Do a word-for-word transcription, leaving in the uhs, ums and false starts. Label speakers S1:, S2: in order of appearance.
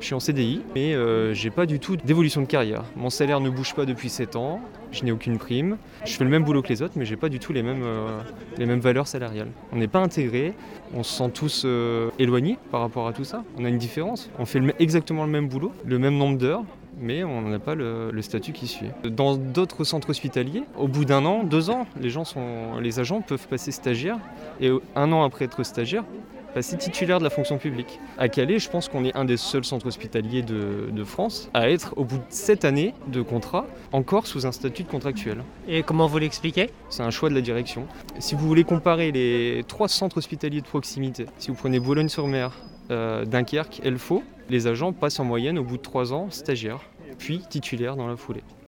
S1: Je suis en C D I, mais euh, j'ai pas du tout d'évolution de carrière. Mon salaire ne bouge pas depuis sept ans, je n'ai aucune prime. Je fais le même boulot que les autres, mais j'ai pas du tout les mêmes, euh, les mêmes valeurs salariales. On n'est pas intégrés, on se sent tous euh, éloignés par rapport à tout ça. On a une différence. On fait le, exactement le même boulot, le même nombre d'heures, mais on n'a pas le, le statut qui suit. Dans d'autres centres hospitaliers, au bout d'un an, deux ans, les, gens sont, les agents peuvent passer stagiaire, et un an après être stagiaire, passer titulaire de la fonction publique. À Calais, je pense qu'on est un des seuls centres hospitaliers de, de France à être, au bout de sept années de contrat, encore sous un statut de contractuel.
S2: Et comment vous l'expliquez ?
S1: C'est un choix de la direction. Si vous voulez comparer les trois centres hospitaliers de proximité, si vous prenez Boulogne-sur-Mer, euh, Dunkerque, Elfaux, les agents passent en moyenne au bout de trois ans stagiaires, puis titulaires dans la foulée.